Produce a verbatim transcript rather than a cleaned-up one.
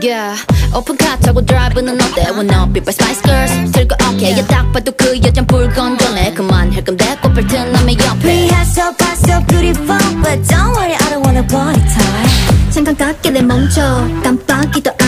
Yeah, 오픈카 타고 드라이브는 어때? Wanna be by Spice Girls 들고 오케이 yeah. 딱 봐도 그 여잔 불건전해 그만할 건데 꽃필 튼 남의 옆에 Pretty so far so beautiful But don't worry I don't wanna party time 잠깐 깎게 내 멈춰 깜빡이도